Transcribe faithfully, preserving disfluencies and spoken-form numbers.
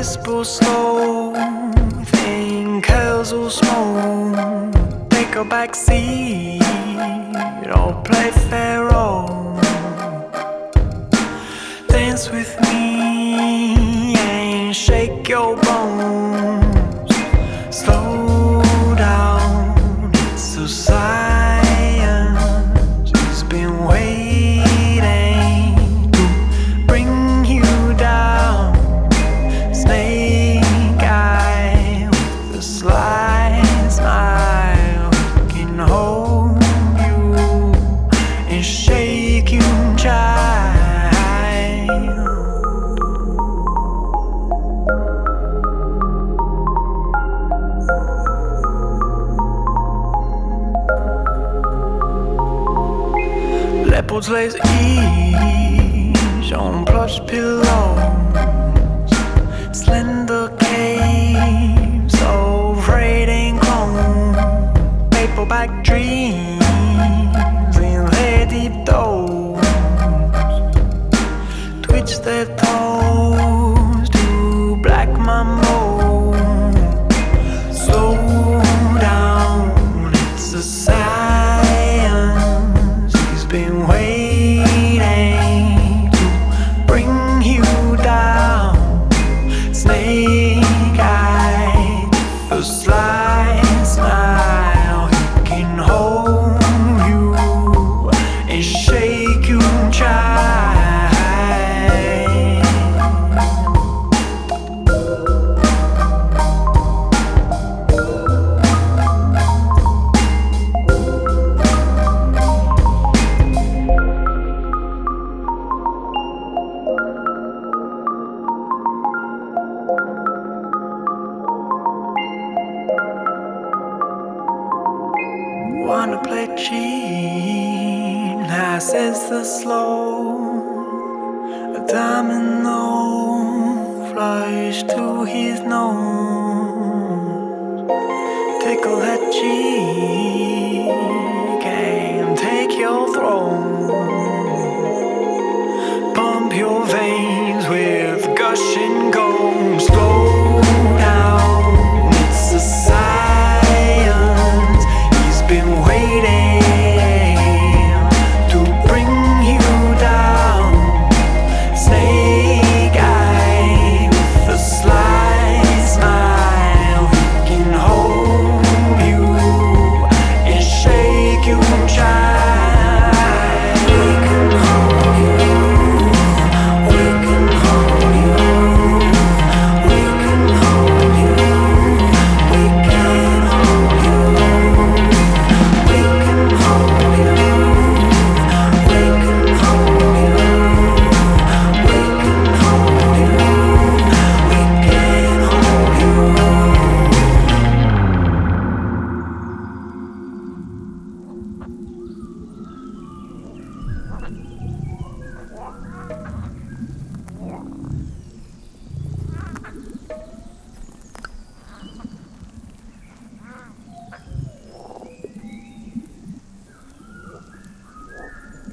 whisper slow, think curls will smoke. Take a back seat or play Pharaoh. Dance with me and shake your bones. Slow down, it's a science. It's been waiting to bring you down. Snake eye with a sly smile, can hold you and shake you, child. Leopards lays ease on plush pillows, slender caves of radiant chrome, paperback dreams in their deep toes, twitch their toes to black mambo. Slow down, it's a science. He's been waiting to bring you down. Snake eye, a sly smile. He can hold you and shake you, child. Wanna play cheat, now says the slow. A domino flies to his nose. Tickle that cheek.